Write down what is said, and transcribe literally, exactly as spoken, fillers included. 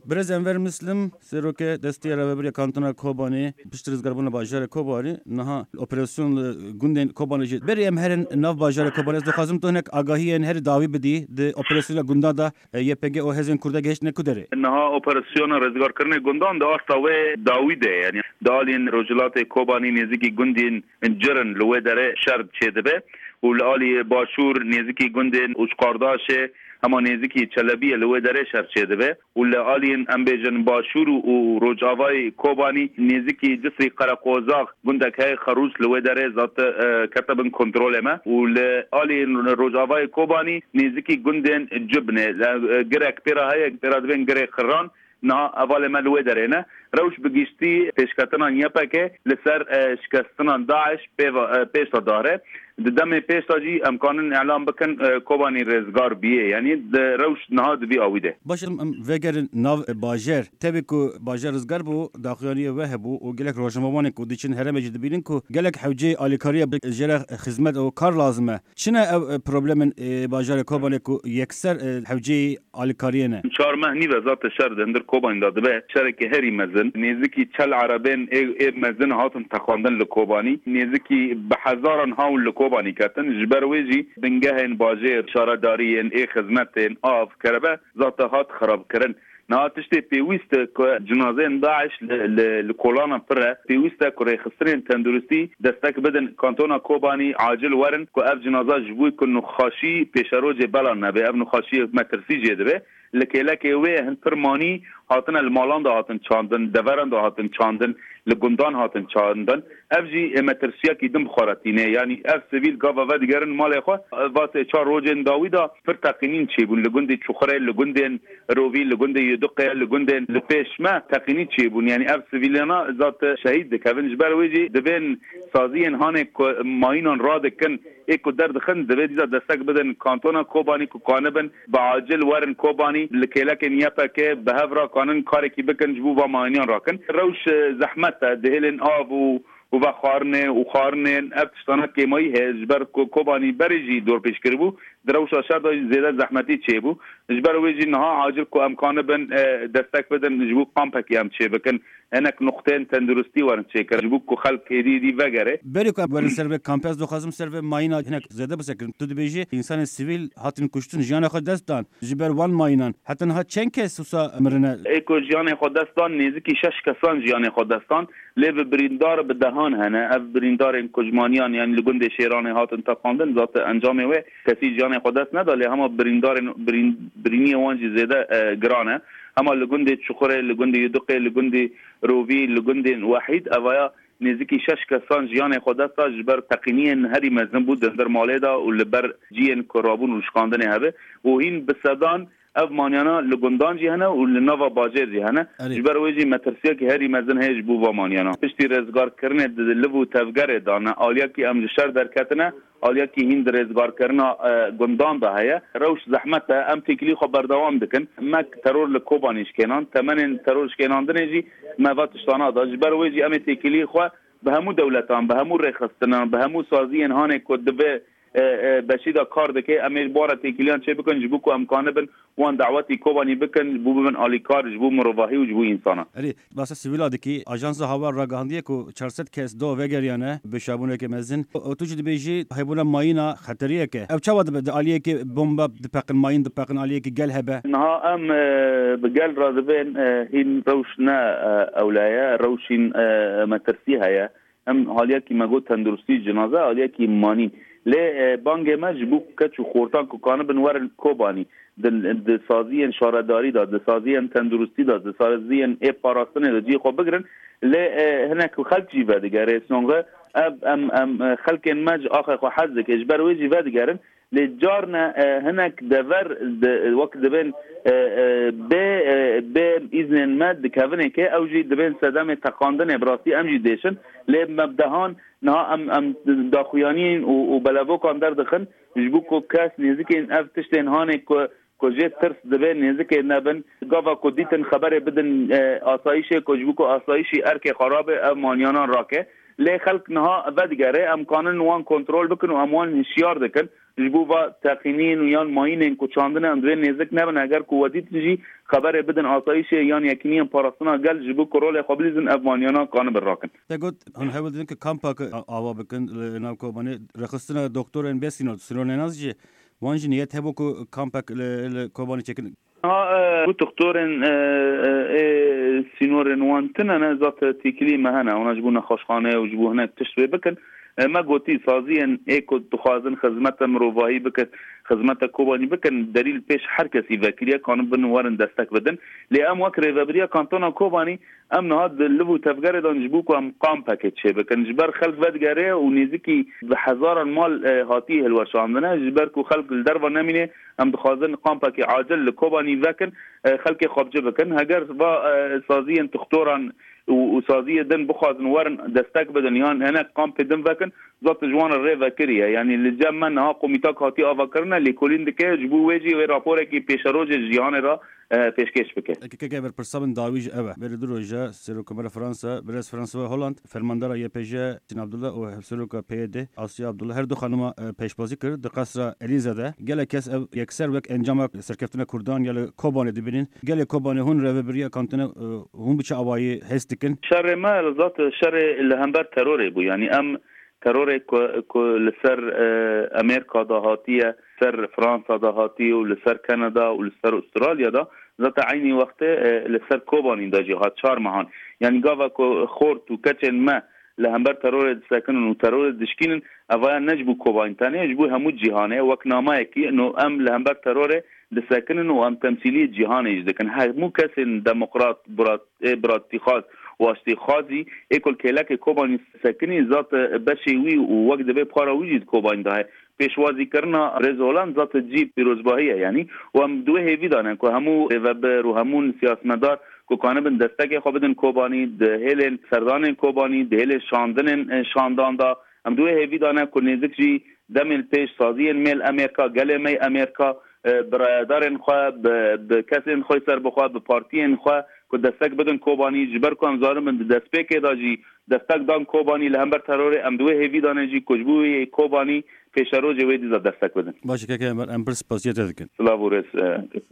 برز انور مسلم سرو که دستی رهبری کانتونا کوبانی پشت رزگاربون باجار کوبانی نه اپراسیون گوندن کوبانی جد بری ام هرن ناو باجار کوبانی از دخوازم تو هنک آگاهی ان هر داوی بدی د اپراسیون گوندا دا یه پگه او هزین کرده گشت نکودره نه اپراسیون رزگار کردن گوندان دا استوه داوی ده یعنی دالین رجلات کوبانی نزدیکی گوندین جرن لوه داره شرط چیده به ولالی باشور نزدیکی گوندین اوشقارداشه اما نزدیکی چلبی لوه داره شرط چیده به ولالی امبیجن باشور و رجاوای کوبانی نزدیکی جسری قرقوزاق گوندک های خروج لوه داره ذات کتبن کنترل ما ولالی رجاوای کوبانی نزدیکی گوندین جبنه گرک پیرا های پیرا دبن گرک خران نه اول ملوه داره نه روش بگیشتی پیشکتنا نیپا که لسر شکستنا داعش پیش داره دم پیش جی امکان اعلام بکن کوبانی رزگار بیه یعنی روش نهاد بی آویده باشه وگر ناو باجر تبی کو باجر رزگار بو داخلی وهبو و گلک روشنموانی کو دیچن هرم جد بینن کو گلک حوجی آلیکاریا جرا خدمت او کار لازمه چنه پروبلم باجر کوبانی کو یکسر حوجی آلیکاریه نه چهار مهنی وزارت شهر دندر کوبانی داده به شرکه هری مزن نزدیکی چل عربین ای مزن هاتن تخواندن لکوبانی نزدیکی به هزاران هاون لکوبانی کتن جبرویجی بنگهن باجر شاردارین ای خدمتین آف کربه ذات هات خراب کرن نه تشتی پیوست که جنازه داعش لکولانا پره پیوست که ریخسترین تندرستی دستک بدن کانتونا کوبانی عاجل ورن که اف جنازه جبوی که نخاشی پیشروج بلان نبه اف نخاشی مترسی جده به لکه لکه وی هن پرمانی هاتن المالان دا هاتن چاندن دوران دا هاتن چاندن لگندان هاتن چاندن اف جی مترسیا کی دم خوراتینه یعنی اف سیویل گاوا و دیگرن مال خو واسه چهار روزن داوی دا پر تقینین چی بون لگند چخره لگند رووی لگند یدقه لگند لپیشما تقینی چی بون یعنی اف سیویلنا ذات شهید کون جبر ویجی دبن سازین هانه ماینان رادکن ایکو درد خند دبی دیزا دستک بدن کانتونا کوبانی کو کانبن بعاجل ورن کوبانی لکیلک نیپا که به هفرا کانن کاری کی بکن جبو با ماینان راکن روش زحمت دهلن آب و و خارنه و خارنه افتشتانه که مایی هجبر کوبانی بریجی دور پیش کربو دروش آشار دای زیاده زحمتی چه بو جبر ویجی نها عاجل کو امکانه بن دستک بدن جبو قامپکی هم چه بکن هنک نقطه تندرستی ورن چه کر جبو کو خلق ایدی دی وگره بری کو اول سرو کامپاس دو خازم سرو ماینا هنک زیاده بسکن تو بیجی انسان سیویل هاتن کشتن جان خود دستان جبر وان ماینان حتی نه چند کس وسا امرنا ایکو جان خود دستان نزدیکی شش کسان جان خود دستان لب بریندار به دهان هنه اف بریندار این کجمانیان یعنی لگند شیران هاتن تقاندن ذات انجام و کسی جان خود دست نداله اما بریندار برین برینی وانجی زیاده گرانه اما لگند چخوره لگند یدقه لگند رووی لگند وحید اوایا نزدیکی شش کسان جان خود دست جبر تقنی هری مزن بود در ماله دا و لبر جین کرابون روشکاندن هبه و این بسدان اف مانیانا لگندان جی هنه و لنوا باجر جی هنه جبر ویجی مترسیا که هری مزن هیج بو و مانیانا پشتی رزگار کرنه دلو تفگر دانه آلیا کی امجشر درکتنه آلیا کی هند رزگار کرنا گندان ده هیا روش زحمت ام تکلی خو بردوام دکن مک ترور لکوبانیش کنان تمن ترورش کنان دنجی مواتشتانا ده جبر ویجی ام تکلی خو به همو دولتان به همو رخصتنان به همو سازین هانه کدبه بشیدا کار دکه امیج بار تکلیان چه بکن جبو کو امکانه بن وان دعوتی کوبانی بکن بو بن آلیکار جبو مروواهی و جبو انسانا اری واسه سیویل دکی آژانس هوا راگاندیه کو چهارصد کس دو وگریانه به شابونه که مزن تو جد بیجی هیبولا ماینا خطریه که او چاود به علیه که بمب دپقن ماین دپقن علیه که گل هبه نه ام بگل رازبن هین روشنا اولایا روشین مترسی هيا ام حالیا کی مگو تندرستی جنازه حالیا کی مانی ل بانگ مجبوک کچو خورتان کو کانه بنور کوبانی د سازی شارداری داد د سازی تندرستی داد د سازی ای پاراستن د جی خو بگرن ل هناك خلق جی بعد گره سونغه ام ام خلق مج اخر خو حد که اجبر وجی بعد گرن لجارنا هناك دفر وقت دبن ب ب اذن مد كافنه که اوجي دبن صدام تقاندن ابراسی امجی دیشن ل مبدهان نه ام ام داخویانین و بلوو کان در دخن جبوکو کاس نزدیک افتشتن هانه کو کوجه ترس دبن نزدیک نبن گاوا کدیتن خبر بدن آسایش کوجبوکو آسایشی ارک خراب مانیانان راکه لی خلق نها ودگره ام قانون وان کنترل بکن و اموان هشیار دکن جبو با تقینین و یان ماین کو چاندن اندوی نزدیک نبن اگر قوتی تجی خبر بدن آسایش یان یکنی پاراستنا گل جبو کرول خبلیزن افغانیانا قانون براکن تقول هن هبل دین که کامپاک آوا بکن ناو کوبانی رخصتنا دکتر ان بسینو سرون نازجی وانج نیت هبو کو کامپاک کوبانی چکن ها بو دکترن سینور نوانتنا نزات تیکلی مهنا اونا جبو نخوشخانه و جبو هناك تشبه بکن ما گوتی سازی ایکو تخوازن خدمت مروایی بکن خدمت کوبانی بکن دلیل پیش هر کسی وکیلیه کانون بنوارن دستک بدن لی ام وک ریوبریا کانتونا کوبانی ام نهاد لبو تفجر دان جبو کو ام قام پاکت شه بکن جبر خلق ودگره و نزدیکی به هزاران مال هاتی هلوشاندنه جبر کو خلق الدرب نمینه ام دخوازن قام پاک عاجل کوبانی وکن خلق خوابجه بکن هگر با سازی تختوران و سازی دن بخوازن ورن دستک بدن یان هناك قام بدن وکن ذات جوان الريفا كريه يعني اللي جمع نها قوميتا كاتي آوا کرنا لكولين دكه جبو ويجي و راپور کی پیشروج جهان را پیشکش بکه که که بر پرسابن داویج اوه بر دروجا سروکمر فرانسا برس فرانسا و هلند فرماندار یپجه سین عبدالله و سروک پی آسیا عبدالله هر دو خانم پیشبازی کرد در قصر الیزاده گله کس یکسر وک انجام سرکفتن کردان یا کوبان دبینین گله کوبان هون روبریا کانتن هون بچ اوای هستکن شر ما ذات شر الهمبر ترور بو يعني ام ترور لسر امریکا دهاتیه سر فرانسا دهاتی و لسر کانادا و لسر استرالیا دا ذات عینی وقت لسر کوبانی دا جهات چهار مهان یعنی گاوا کو خورد و کچن ما لهمبر ترور ساکنن و ترور دشکینن اویا نجبو کوبانی تانه نجبو همو جهانه وک نامه کی انه ام لهمبر ترور دساکنن و ام تمثیلی جهانه اجدکن همو کسین دموکرات برات براتیخاز واشتخازی اکل کلک کوبانی سکنی ذات بشوی و وقت به پارا وجود کوبانی ده پیشوازی کرنا رزولان ذات جیب پیروزباهیه یعنی و هم دوه هیوی دانن که همو وبر و همون سیاستمدار که کانبن دستک خواب بدن کوبانی ده هیل سردان کوبانی ده هیل شاندن شاندان دا هم دوه هیوی دانن که نزدیک جی دمل پیش سازی میل امریکا گله می امریکا برادرن خواه به کسین خواه سر بخواه به پارتین خواه که دستک بدن کوبانی جبر کو هم زارم من دستپیک داجی دستک دان کوبانی لهمبر ترور ام دوه هیوی دانه جی کجبوی کوبانی پیش رو جوی دیزا دستک بدن باشه که که امپرس پاسیت دکن سلام ورس